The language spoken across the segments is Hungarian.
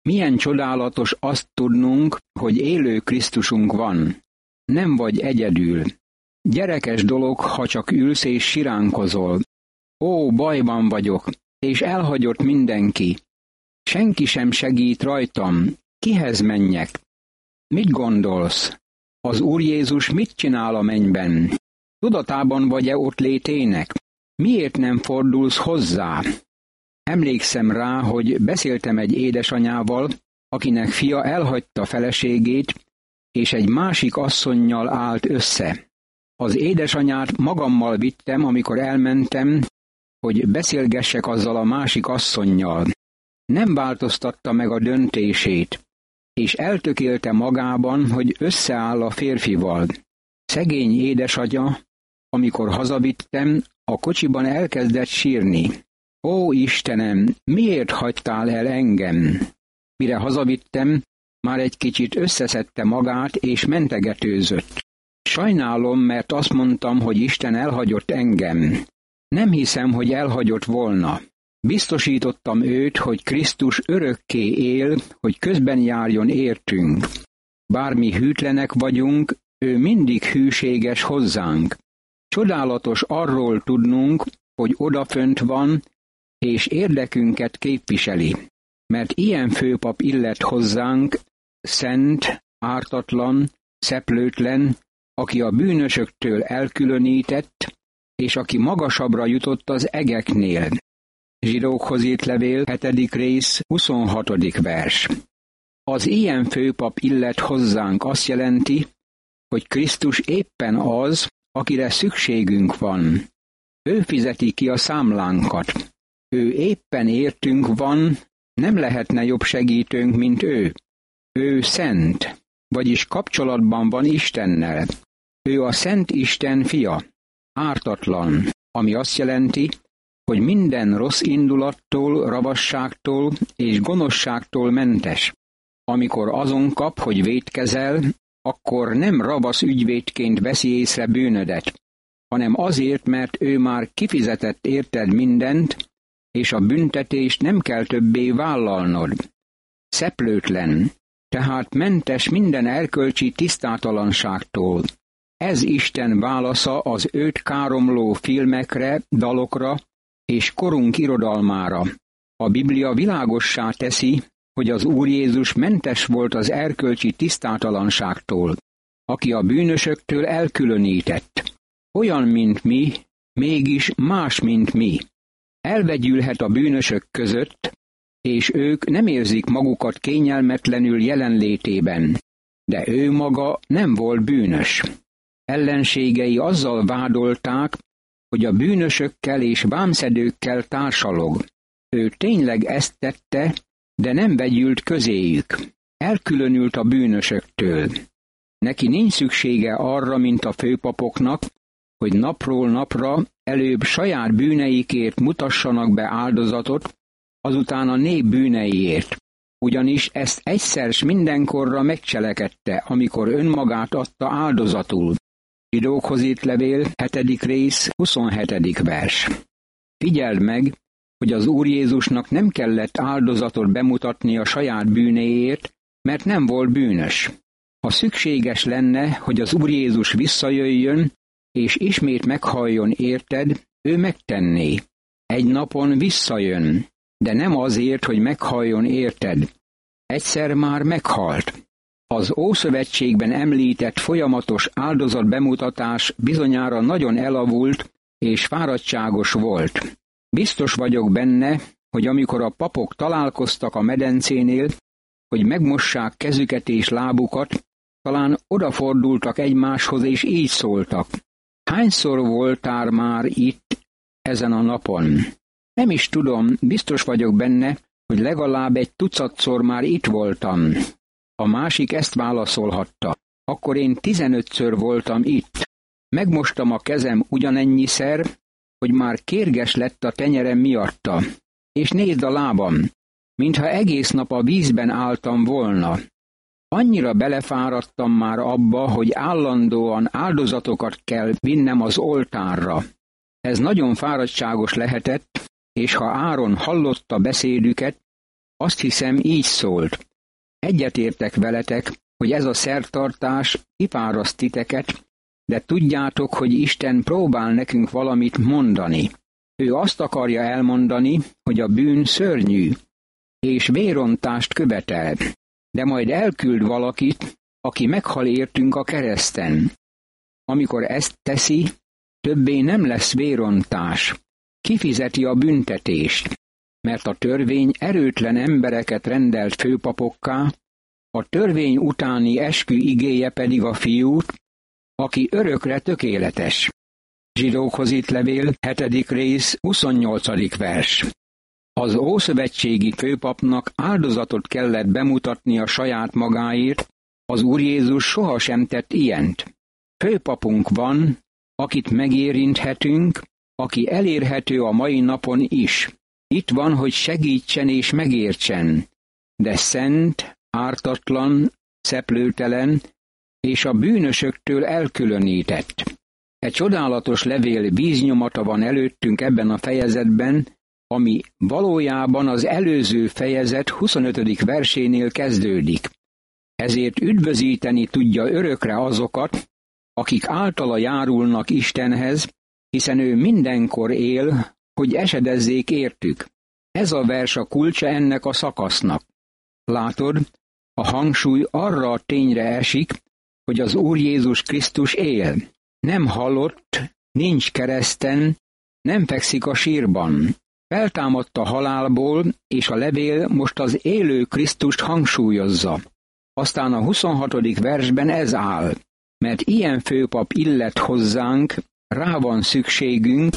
Milyen csodálatos azt tudnunk, hogy élő Krisztusunk van. Nem vagy egyedül. Gyerekes dolog, ha csak ülsz és siránkozol. Ó, bajban vagyok, és elhagyott mindenki. Senki sem segít rajtam. Kihez menjek? Mit gondolsz? Az Úr Jézus mit csinál a mennyben? Tudatában vagy-e ott létének? Miért nem fordulsz hozzá? Emlékszem rá, hogy beszéltem egy édesanyával, akinek fia elhagyta feleségét, és egy másik asszonnyal állt össze. Az édesanyát magammal vittem, amikor elmentem, hogy beszélgessek azzal a másik asszonnyal. Nem változtatta meg a döntését, és eltökélte magában, hogy összeáll a férfival. Szegény édesanyja, amikor hazavittem, a kocsiban elkezdett sírni. Ó, Istenem, miért hagytál el engem? Mire hazavittem, már egy kicsit összeszedte magát, és mentegetőzött. Sajnálom, mert azt mondtam, hogy Isten elhagyott engem. Nem hiszem, hogy elhagyott volna. Biztosítottam őt, hogy Krisztus örökké él, hogy közben járjon értünk. Bármi hűtlenek vagyunk, ő mindig hűséges hozzánk. Csodálatos arról tudnunk, hogy odafönt van, és érdekünket képviseli. Mert ilyen főpap illet hozzánk, szent, ártatlan, szeplőtlen, aki a bűnösöktől elkülönített, és aki magasabbra jutott az egeknél. Zsidókhoz írt levél, 7. rész, 26. vers. Az ilyen főpap illet hozzánk azt jelenti, hogy Krisztus éppen az, akire szükségünk van. Ő fizeti ki a számlánkat. Ő éppen értünk van, nem lehetne jobb segítőnk, mint ő. Ő szent, vagyis kapcsolatban van Istennel. Ő a Szent Isten fia, ártatlan, ami azt jelenti, hogy minden rossz indulattól, ravasságtól és gonoszságtól mentes. Amikor azon kap, hogy vétkezel, akkor nem ravasz ügyvédként veszi észre bűnödet, hanem azért, mert ő már kifizetett érted mindent, és a büntetést nem kell többé vállalnod. Szeplőtlen, tehát mentes minden erkölcsi tisztátalanságtól. Ez Isten válasza az őt káromló filmekre, dalokra és korunk irodalmára. A Biblia világossá teszi, hogy az Úr Jézus mentes volt az erkölcsi tisztátalanságtól, aki a bűnösöktől elkülönített. Olyan, mint mi, mégis más, mint mi. Elvegyülhet a bűnösök között, és ők nem érzik magukat kényelmetlenül jelenlétében, de ő maga nem volt bűnös. Ellenségei azzal vádolták, hogy a bűnösökkel és vámszedőkkel társalog. Ő tényleg ezt tette, de nem vegyült közéjük. Elkülönült a bűnösöktől. Neki nincs szüksége arra, mint a főpapoknak, hogy napról napra előbb saját bűneikért mutassanak be áldozatot, azután a nép bűneiért. Ugyanis ezt egyszer s mindenkorra megcselekedte, amikor önmagát adta áldozatul. Zsidókhoz írt levél, 7. rész, 27. vers. Figyeld meg, hogy az Úr Jézusnak nem kellett áldozatot bemutatni a saját bűnéért, mert nem volt bűnös. Ha szükséges lenne, hogy az Úr Jézus visszajöjjön, és ismét meghalljon érted, ő megtenné. Egy napon visszajön, de nem azért, hogy meghalljon érted. Egyszer már meghalt. Az Ószövetségben említett folyamatos áldozatbemutatás bizonyára nagyon elavult és fáradtságos volt. Biztos vagyok benne, hogy amikor a papok találkoztak a medencénél, hogy megmossák kezüket és lábukat, talán odafordultak egymáshoz és így szóltak. Hányszor voltál már itt ezen a napon? Nem is tudom, biztos vagyok benne, hogy legalább egy tucatszor már itt voltam. A másik ezt válaszolhatta. Akkor én 15-ször voltam itt. Megmostam a kezem ugyanennyiszer, hogy már kérges lett a tenyerem miatta. És nézd a lábam, mintha egész nap a vízben álltam volna. Annyira belefáradtam már abba, hogy állandóan áldozatokat kell vinnem az oltárra. Ez nagyon fáradtságos lehetett, és ha Áron hallotta beszédüket, Azt hiszem, így szólt: egyetértek veletek, hogy ez a szertartás kifáraszt titeket, de tudjátok, hogy Isten próbál nekünk valamit mondani. Ő azt akarja elmondani, hogy a bűn szörnyű, és vérontást követel, de majd elküld valakit, aki meghal értünk a kereszten. Amikor ezt teszi, többé nem lesz vérontás, kifizeti a büntetést, mert a törvény erőtlen embereket rendelt főpapokká, a törvény utáni eskü igéje pedig a Fiút, aki örökre tökéletes. Zsidókhoz írt levél, 7. rész, 28. vers. Az ószövetségi főpapnak áldozatot kellett bemutatni a saját magáért, az Úr Jézus sohasem tett ilyent. Főpapunk van, akit megérinthetünk, aki elérhető a mai napon is. Itt van, hogy segítsen és megértsen, de szent, ártatlan, szeplőtelen és a bűnösöktől elkülönített. Egy csodálatos levél víznyomata van előttünk ebben a fejezetben, ami valójában az előző fejezet 25. versénél kezdődik. Ezért üdvözíteni tudja örökre azokat, akik általa járulnak Istenhez, hiszen ő mindenkor él, hogy esedezzék értük. Ez a vers a kulcsa ennek a szakasznak. Látod, a hangsúly arra a tényre esik, hogy az Úr Jézus Krisztus él. Nem halott, nincs kereszten, nem fekszik a sírban. Feltámadt a halálból, és a levél most az élő Krisztust hangsúlyozza. Aztán a 26. versben ez áll: mert ilyen főpap illet hozzánk, rá van szükségünk,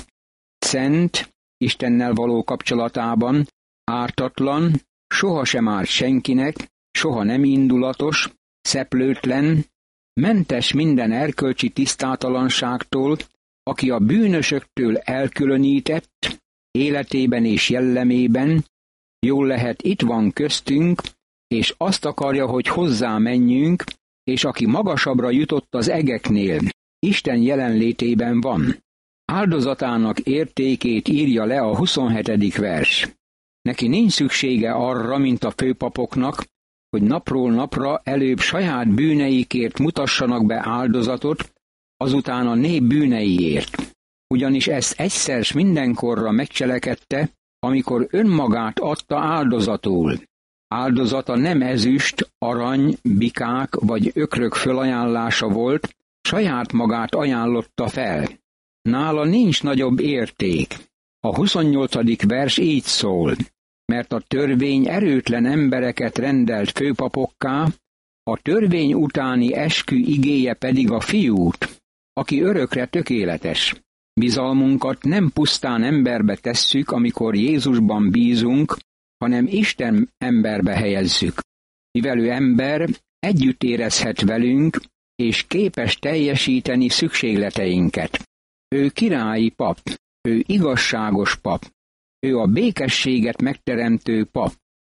szent, Istennel való kapcsolatában, ártatlan, sohasem árt senkinek, soha nem indulatos, szeplőtlen, mentes minden erkölcsi tisztátalanságtól, aki a bűnösöktől elkülönített, életében és jellemében, jól lehet itt van köztünk, és azt akarja, hogy hozzá menjünk, és aki magasabbra jutott az egeknél, Isten jelenlétében van. Áldozatának értékét írja le a 27. vers. Neki nincs szüksége arra, mint a főpapoknak, hogy napról napra előbb saját bűneikért mutassanak be áldozatot, azután a nép bűneiért. Ugyanis ezt egyszer s mindenkorra megcselekedte, amikor önmagát adta áldozatul. Áldozata nem ezüst, arany, bikák vagy ökrök fölajánlása volt, saját magát ajánlotta fel. Nála nincs nagyobb érték. A 28. vers így szól: mert a törvény erőtlen embereket rendelt főpapokká, a törvény utáni eskü igéje pedig a Fiút, aki örökre tökéletes. Bizalmunkat nem pusztán emberbe tesszük, amikor Jézusban bízunk, hanem Isten emberbe helyezzük. Mivel ő ember, együtt érezhet velünk, és képes teljesíteni szükségleteinket. Ő királyi pap, ő igazságos pap, ő a békességet megteremtő pap,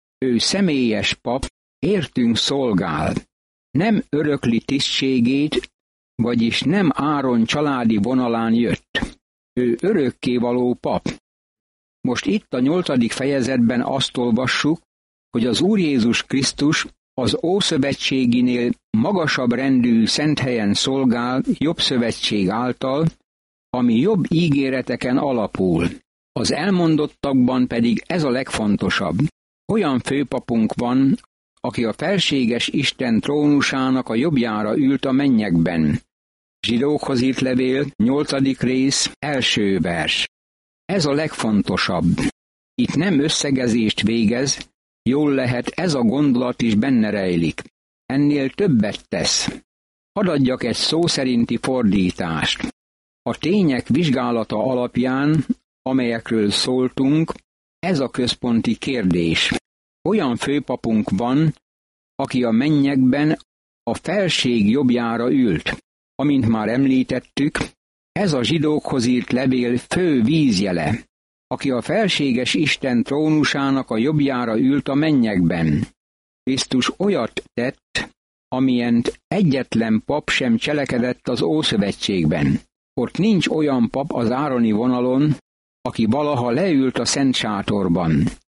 ő személyes pap, értünk szolgál. Nem örökli tisztségét, vagyis nem Áron családi vonalán jött. Ő örökkévaló pap. Most itt a 8. fejezetben azt olvassuk, hogy az Úr Jézus Krisztus az ószövetséginél magasabb rendű szent helyen szolgál jobb szövetség által, ami jobb ígéreteken alapul. Az elmondottakban pedig ez a legfontosabb. Olyan főpapunk van, aki a felséges Isten trónusának a jobbjára ült a mennyekben. Zsidókhoz írt levél, 8. rész, 1. vers. Ez a legfontosabb. Itt nem összegezést végez, jól lehet ez a gondolat is benne rejlik. Ennél többet tesz. Hadd adjak egy szó szerinti fordítást. A tények vizsgálata alapján, amelyekről szóltunk, ez a központi kérdés. Olyan főpapunk van, aki a mennyekben a felség jobbjára ült. Amint már említettük, ez a zsidókhoz írt levél fő vízjele, aki a felséges Isten trónusának a jobbjára ült a mennyekben. Krisztus olyat tett, amilyent egyetlen pap sem cselekedett az Ószövetségben. Ott nincs olyan pap az ároni vonalon, aki valaha leült a szent sátorban.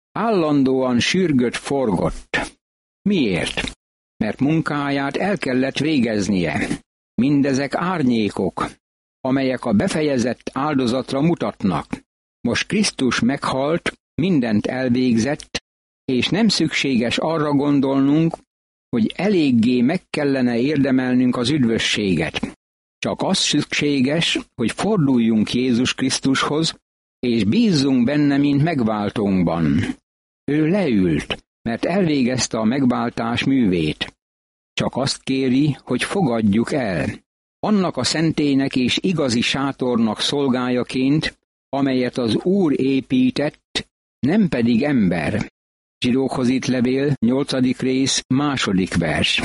Állandóan sürgött, forgott. Miért? Mert munkáját el kellett végeznie. Mindezek árnyékok, amelyek a befejezett áldozatra mutatnak. Most Krisztus meghalt, mindent elvégzett, és nem szükséges arra gondolnunk, hogy eléggé meg kellene érdemelnünk az üdvösséget. Csak az szükséges, hogy forduljunk Jézus Krisztushoz, és bízzunk benne, mint megváltónkban. Ő leült, mert elvégezte a megváltás művét. Csak azt kéri, hogy fogadjuk el. Annak a szentélynek és igazi sátornak szolgájaként, amelyet az Úr épített, nem pedig ember. Zsidókhoz írt levél, 8. rész, 2. vers.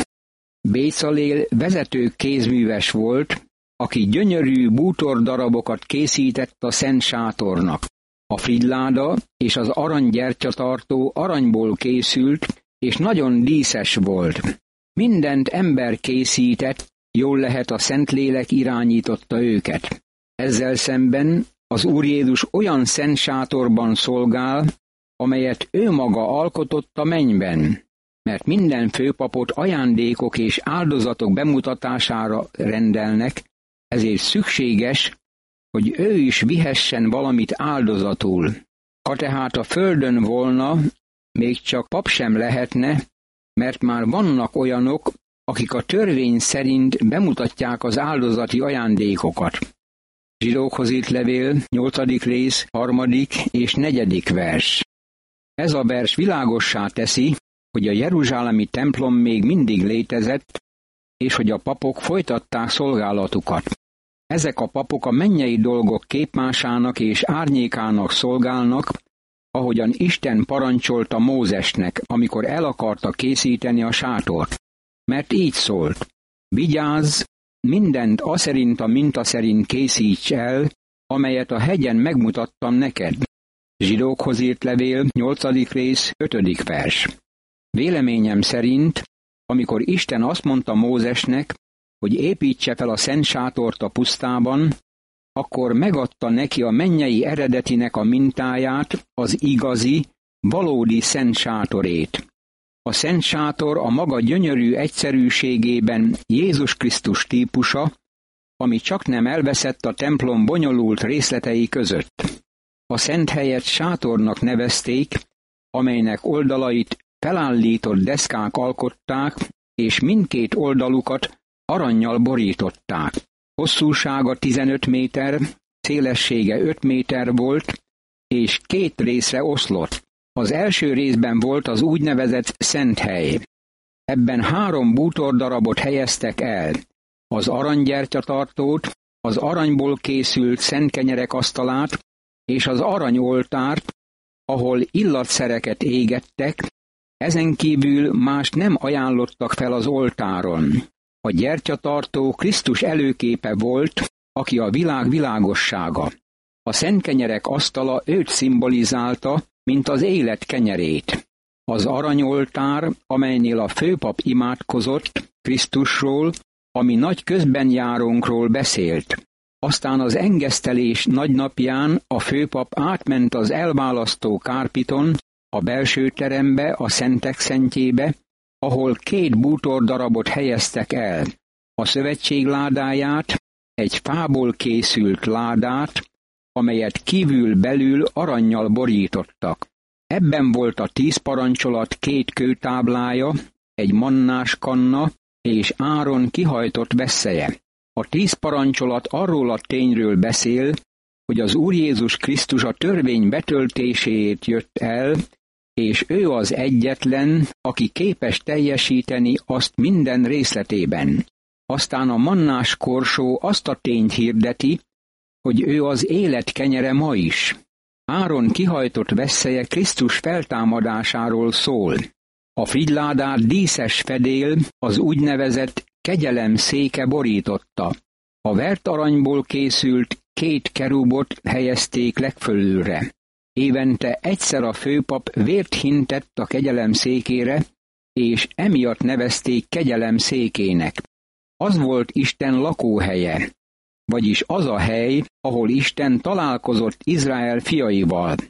Bécalél vezető kézműves volt, aki gyönyörű bútordarabokat készített a szent sátornak. A frigyláda és az aranygyertyatartó aranyból készült, és nagyon díszes volt. Mindent ember készített, jól lehet a Szentlélek irányította őket. Ezzel szemben az Úr Jézus olyan szent sátorban szolgál, amelyet ő maga alkotott a mennyben, mert minden főpapot ajándékok és áldozatok bemutatására rendelnek, ezért szükséges, hogy ő is vihessen valamit áldozatul. Ha tehát a földön volna, még csak pap sem lehetne, mert már vannak olyanok, akik a törvény szerint bemutatják az áldozati ajándékokat. Zsidókhoz írt levél, 8. rész, 3. és 4. vers. Ez a vers világossá teszi, hogy a jeruzsálemi templom még mindig létezett, és hogy a papok folytatták szolgálatukat. Ezek a papok a mennyei dolgok képmásának és árnyékának szolgálnak, ahogyan Isten parancsolta Mózesnek, amikor el akarta készíteni a sátort. Mert így szólt: vigyázz, mindent aszerint a minta szerint készíts el, amelyet a hegyen megmutattam neked. Zsidókhoz írt levél, 8. rész, 5. vers. Véleményem szerint, amikor Isten azt mondta Mózesnek, hogy építse fel a szent sátort a pusztában, akkor megadta neki a mennyei eredetinek a mintáját, az igazi, valódi szent sátorét. A szent sátor a maga gyönyörű egyszerűségében Jézus Krisztus típusa, ami csaknem elveszett a templom bonyolult részletei között. A szent helyet sátornak nevezték, amelynek oldalait felállított deszkák alkották, és mindkét oldalukat arannyal borították. Hosszúsága 15 méter, szélessége 5 méter volt, és 2 részre oszlott. Az első részben volt az úgynevezett szent hely. Ebben 3 bútordarabot helyeztek el: az aranygyertyatartót, az aranyból készült szent kenyerek asztalát, és az aranyoltárt, ahol illatszereket égettek, ezen kívül más nem ajánlottak fel az oltáron. A gyertyatartó Krisztus előképe volt, aki a világ világossága. A szent kenyerek asztala őt szimbolizálta, mint az élet kenyerét. Az aranyoltár, amelynél a főpap imádkozott Krisztusról, ami nagy közbenjárónkról beszélt. Aztán az engesztelés nagynapján a főpap átment az elválasztó kárpiton, a belső terembe, a szentek szentjébe, ahol 2 bútordarabot helyeztek el: a szövetség ládáját, egy fából készült ládát, amelyet kívül-belül arannyal borítottak. Ebben volt a 10 parancsolat 2 kőtáblája, egy mannás kanna és Áron kihajtott vesszeje. A 10 parancsolat arról a tényről beszél, hogy az Úr Jézus Krisztus a törvény betöltéséért jött el, és ő az egyetlen, aki képes teljesíteni azt minden részletében. Aztán a mannás korsó azt a tényt hirdeti, hogy ő az élet kenyere ma is. Áron kihajtott vesszeje Krisztus feltámadásáról szól. A frigyládát díszes fedél, az úgynevezett kegyelem széke borította. A vert aranyból készült 2 kerubot helyezték legfölülre. Évente egyszer a főpap vért hintett a kegyelem székére, és emiatt nevezték kegyelem székének. Az volt Isten lakóhelye, vagyis az a hely, ahol Isten találkozott Izrael fiaival.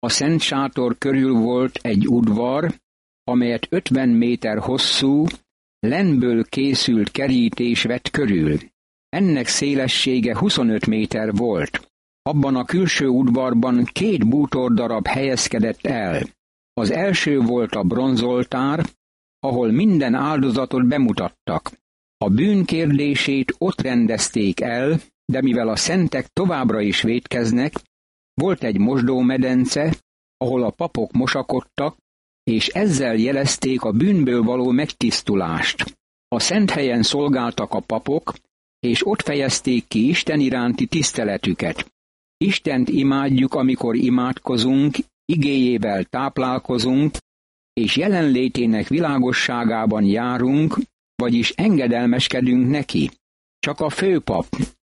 A Szent Sátor körül volt egy udvar, amelyet 50 méter hosszú, lenből készült kerítés vett körül. Ennek szélessége 25 méter volt. Abban a külső udvarban 2 bútordarab helyezkedett el. Az első volt a bronzoltár, ahol minden áldozatot bemutattak. A bűn kérdését ott rendezték el, de mivel a szentek továbbra is vétkeznek, volt egy mosdómedence, ahol a papok mosakodtak, és ezzel jelezték a bűnből való megtisztulást. A szent helyen szolgáltak a papok, és ott fejezték ki Isten iránti tiszteletüket. Istent imádjuk, amikor imádkozunk, igéjével táplálkozunk, és jelenlétének világosságában járunk, vagyis engedelmeskedünk neki. Csak a főpap,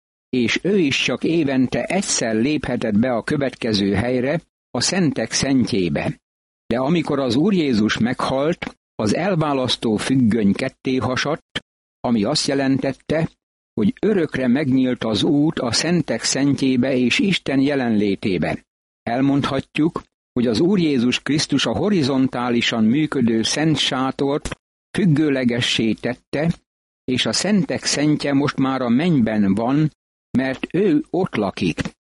és ő is csak évente egyszer léphetett be a következő helyre, a szentek szentjébe. De amikor az Úr Jézus meghalt, az elválasztó függöny ketté hasadt, ami azt jelentette, hogy örökre megnyílt az út a szentek szentjébe és Isten jelenlétébe. Elmondhatjuk, hogy az Úr Jézus Krisztus a horizontálisan működő szent sátort függőlegessé tette, és a szentek szentje most már a mennyben van, mert ő ott lakik.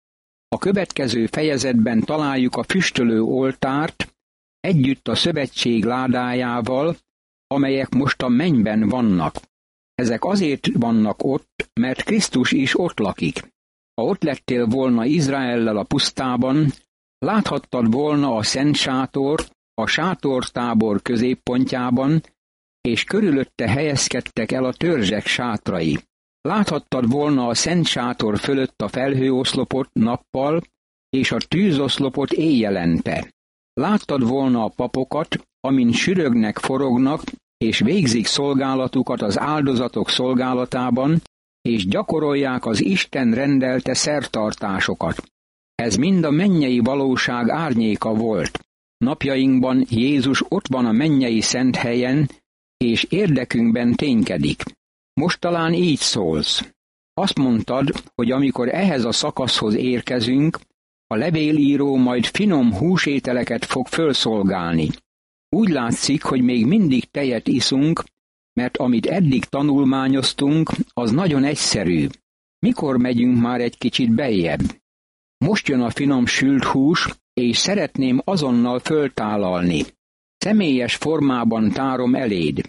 A következő fejezetben találjuk a füstölő oltárt, együtt a szövetség ládájával, amelyek most a mennyben vannak. Ezek azért vannak ott, mert Krisztus is ott lakik. Ha ott lettél volna Izraellel a pusztában, láthattad volna a szent sátort a sátortábor középpontjában, és körülötte helyezkedtek el a törzsek sátrai. Láthattad volna a szent sátor fölött a felhőoszlopot nappal, és a tűzoszlopot éjjelente. Láttad volna a papokat, amint sürögnek, forognak, és végzik szolgálatukat az áldozatok szolgálatában, és gyakorolják az Isten rendelte szertartásokat. Ez mind a mennyei valóság árnyéka volt. Napjainkban Jézus ott van a mennyei szent helyen, és érdekünkben ténykedik. Most talán így szólsz. Azt mondtad, hogy amikor ehhez a szakaszhoz érkezünk, a levélíró majd finom húsételeket fog fölszolgálni. Úgy látszik, hogy még mindig tejet iszunk, mert amit eddig tanulmányoztunk, az nagyon egyszerű. Mikor megyünk már egy kicsit beljebb? Most jön a finom sült hús, és szeretném azonnal föltállalni. Személyes formában tárom eléd.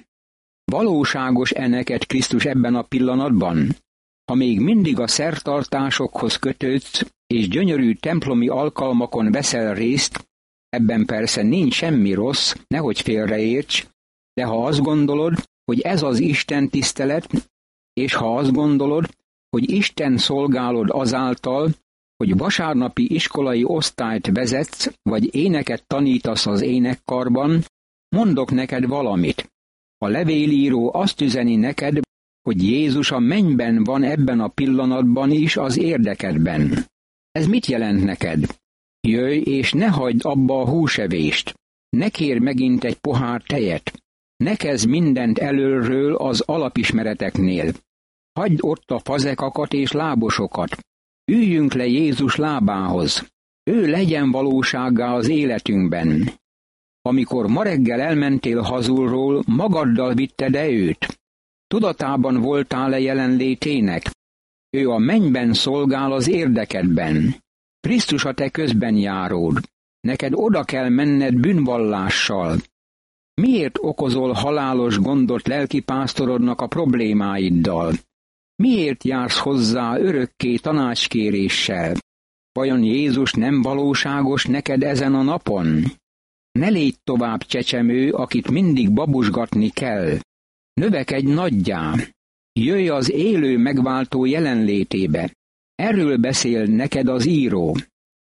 Valóságos-e neked Krisztus ebben a pillanatban? Ha még mindig a szertartásokhoz kötődsz, és gyönyörű templomi alkalmakon veszel részt, ebben persze nincs semmi rossz, nehogy félreérts, de ha azt gondolod, hogy ez az Isten tisztelet, és ha azt gondolod, hogy Isten szolgálod azáltal, hogy vasárnapi iskolai osztályt vezetsz, vagy éneket tanítasz az énekkarban, mondok neked valamit. A levélíró azt üzeni neked, hogy Jézus a mennyben van ebben a pillanatban is az érdekedben. Ez mit jelent neked? Jöjj, és ne hagyd abba a húsevést. Ne kérj megint egy pohár tejet. Ne kezd mindent elölről az alapismereteknél. Hagyd ott a fazekakat és lábosokat. Üljünk le Jézus lábához. Ő legyen valósággá az életünkben. Amikor ma reggel elmentél hazulról, magaddal vitted-e őt? Tudatában voltál-e jelenlétének? Ő a mennyben szolgál az érdekedben. Krisztus a te közbenjáród. Neked oda kell menned bűnvallással. Miért okozol halálos gondot lelkipásztorodnak a problémáiddal? Miért jársz hozzá örökké tanácskéréssel? Vajon Jézus nem valóságos neked ezen a napon? Ne légy tovább csecsemő, akit mindig babusgatni kell. Növekedj nagyjá. Jöjj az élő megváltó jelenlétébe. Erről beszél neked az író.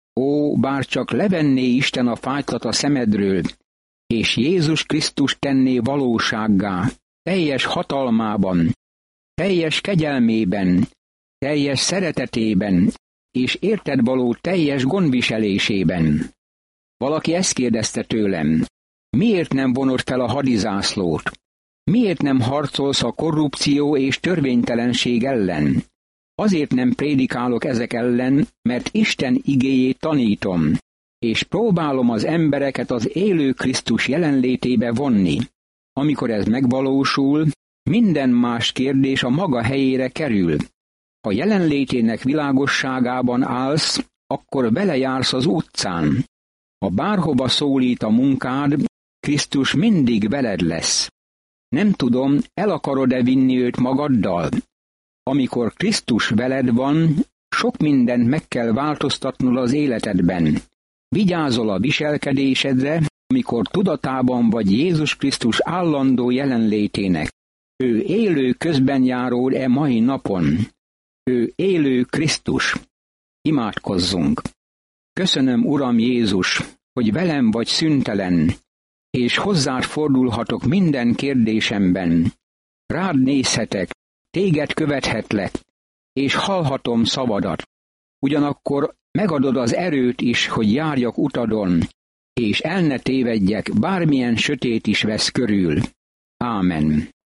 Ó, bár csak levenné Isten a fájtlat a szemedről, és Jézus Krisztus tenné valósággá, teljes hatalmában, teljes kegyelmében, teljes szeretetében, és érted való teljes gondviselésében. Valaki ezt kérdezte tőlem, miért nem vonod fel a hadizászlót? Miért nem harcolsz a korrupció és törvénytelenség ellen? Azért nem prédikálok ezek ellen, mert Isten igéjét tanítom. és próbálom az embereket az élő Krisztus jelenlétébe vonni. Amikor ez megvalósul, minden más kérdés a maga helyére kerül. Ha jelenlétének világosságában állsz, akkor vele jársz az utcán. Ha bárhova szólít a munkád, Krisztus mindig veled lesz. Nem tudom, el akarod-e vinni őt magaddal? Amikor Krisztus veled van, sok mindent meg kell változtatnod az életedben. Vigyázol a viselkedésedre, amikor tudatában vagy Jézus Krisztus állandó jelenlétének. Ő élő közbenjáród e mai napon. Ő élő Krisztus. Imádkozzunk. Köszönöm, Uram Jézus, hogy velem vagy szüntelen, és hozzád fordulhatok minden kérdésemben. Rád nézhetek, téged követhetlek, és hallhatom szavadat. Ugyanakkor megadod az erőt is, hogy járjak utadon, és el ne tévedjek, bármilyen sötét is vesz körül. Ámen.